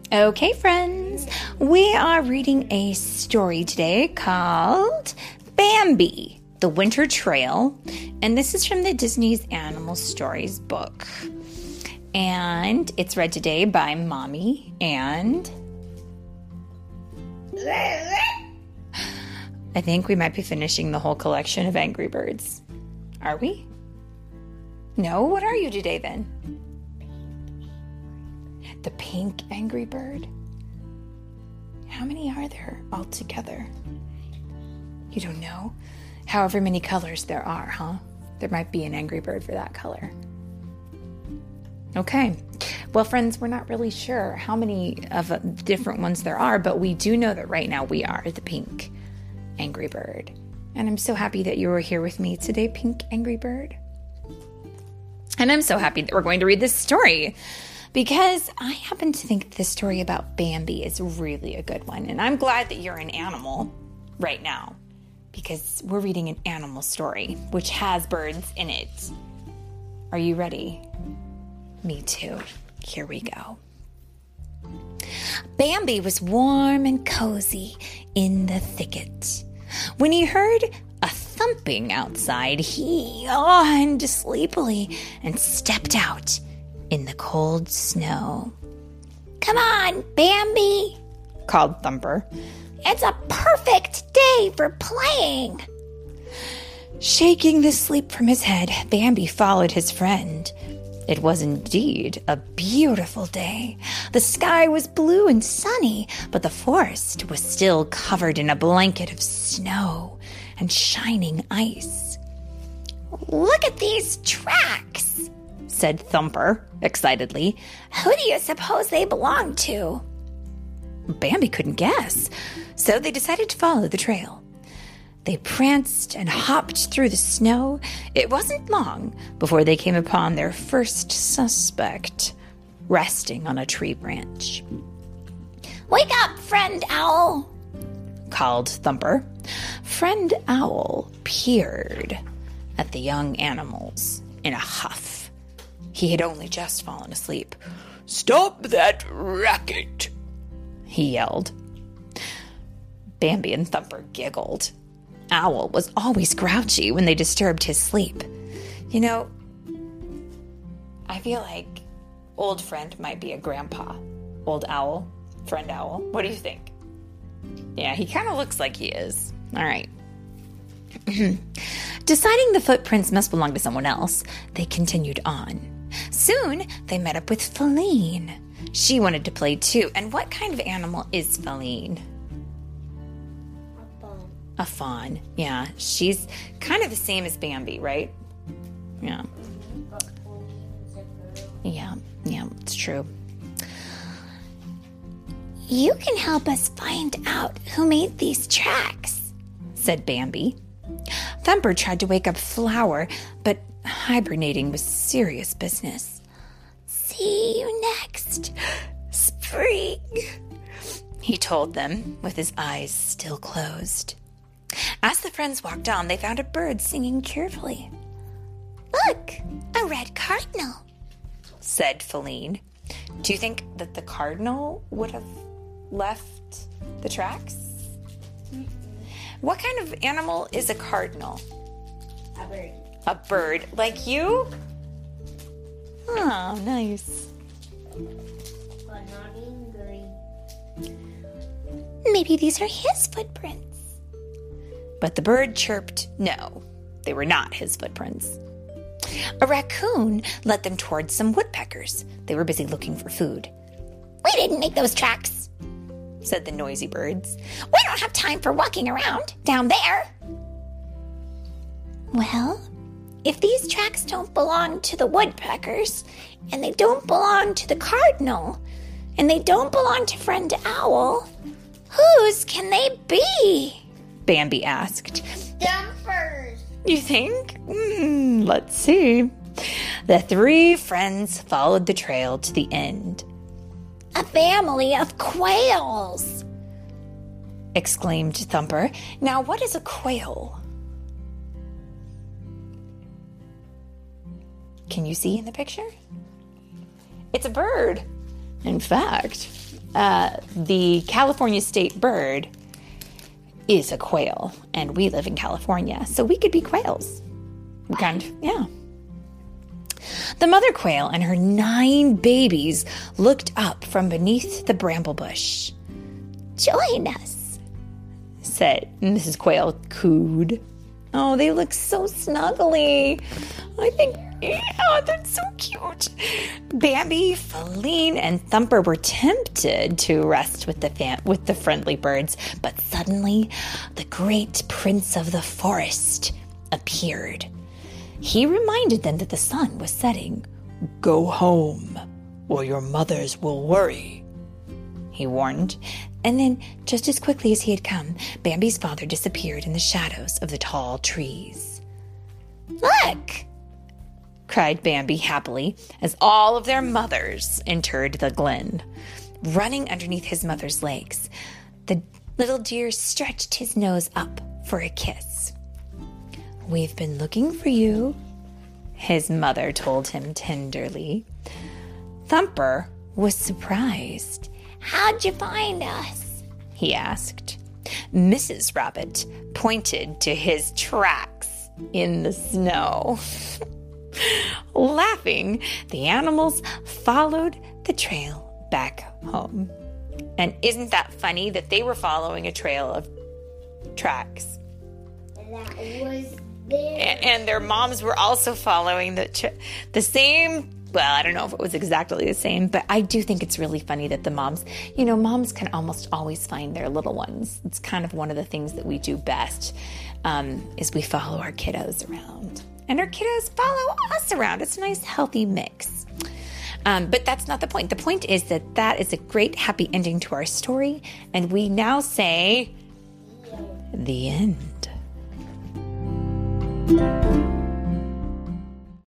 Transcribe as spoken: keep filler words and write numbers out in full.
Okay, friends, we are reading a story today called Bambi, The Winter Trail, and this is from the Disney's Animal Stories book. And it's read today by Mommy and... I think we might be finishing the whole collection of Angry Birds. Are we? No? What are you today then? The pink Angry Bird? How many are there altogether? You don't know? However many colors there are, huh? There might be an Angry Bird for that color. Okay. Well, friends, we're not really sure how many of the different ones there are, but we do know that right now we are the pink Angry Bird. And I'm so happy that you were here with me today, Pink Angry Bird. And I'm so happy that we're going to read this story because I happen to think this story about Bambi is really a good one. And I'm glad that you're an animal right now because we're reading an animal story, which has birds in it. Are you ready? Me too. Here we go. Bambi was warm and cozy in the thicket. When he heard a thumping outside, he yawned sleepily and stepped out in the cold snow. "Come on, Bambi," called Thumper. "It's a perfect day for playing." Shaking the sleep from his head, Bambi followed his friend. It was indeed a beautiful day. The sky was blue and sunny, but the forest was still covered in a blanket of snow and shining ice. "Look at these tracks," said Thumper excitedly. "Who do you suppose they belong to?" Bambi couldn't guess, so they decided to follow the trail. They pranced and hopped through the snow. It wasn't long before they came upon their first suspect, resting on a tree branch. "Wake up, Friend Owl," called Thumper. Friend Owl peered at the young animals in a huff. He had only just fallen asleep. "Stop that racket," he yelled. Bambi and Thumper giggled. Owl was always grouchy when they disturbed his sleep. You know, I feel like old friend might be a grandpa. Old owl, Friend Owl. What do you think? Yeah, he kind of looks like he is. All right. Deciding the footprints must belong to someone else, they continued on. Soon, they met up with Feline. She wanted to play too. And what kind of animal is Feline? A fawn. Yeah, she's kind of the same as Bambi, right? Yeah. Yeah, yeah, it's true. "You can help us find out who made these tracks," said Bambi. Thumper tried to wake up Flower, but hibernating was serious business. "See you next spring," he told them with his eyes still closed. As the friends walked on, they found a bird singing cheerfully. "Look, a red cardinal," said Feline. Do you think that the cardinal would have left the tracks? Mm-mm. What kind of animal is a cardinal? A bird. A bird, like you? Oh, nice. But not in green. Maybe these are his footprints. But the bird chirped no, they were not his footprints. A raccoon led them towards some woodpeckers. They were busy looking for food. "We didn't make those tracks," said the noisy birds. "We don't have time for walking around down there." "Well, if these tracks don't belong to the woodpeckers, and they don't belong to the cardinal, and they don't belong to Friend Owl, whose can they be?" Bambi asked. Dumpers. You think? Mm, let's see. The three friends followed the trail to the end. "A family of quails," exclaimed Thumper. Now, what is a quail? Can you see in the picture? It's a bird. In fact, uh, the California state bird is a quail, and we live in California, so we could be quails. We kind of, yeah. The mother quail and her nine babies looked up from beneath the bramble bush. "Join us," said Missus Quail cooed. Oh, they look so snuggly. I think, yeah, that's so cute. Bambi, Feline, and Thumper were tempted to rest with the fam- with the friendly birds, but suddenly the great prince of the forest appeared. He reminded them that the sun was setting. "Go home, or your mothers will worry," he warned. And then, just as quickly as he had come, Bambi's father disappeared in the shadows of the tall trees. "Look!" cried Bambi happily as all of their mothers entered the glen. Running underneath his mother's legs, the little deer stretched his nose up for a kiss. "We've been looking for you," his mother told him tenderly. Thumper was surprised. "How'd you find us?" he asked. Missus Rabbit pointed to his tracks in the snow. Laughing, the animals followed the trail back home. And isn't that funny that they were following a trail of tracks? That was there. And their moms were also following the tra- the same. Well, I don't know if it was exactly the same, but I do think it's really funny that the moms, you know, moms can almost always find their little ones. It's kind of one of the things that we do best, um, is we follow our kiddos around. And our kiddos follow us around. It's a nice, healthy mix. Um, but that's not the point. The point is that that is a great, happy ending to our story. And we now say, the end.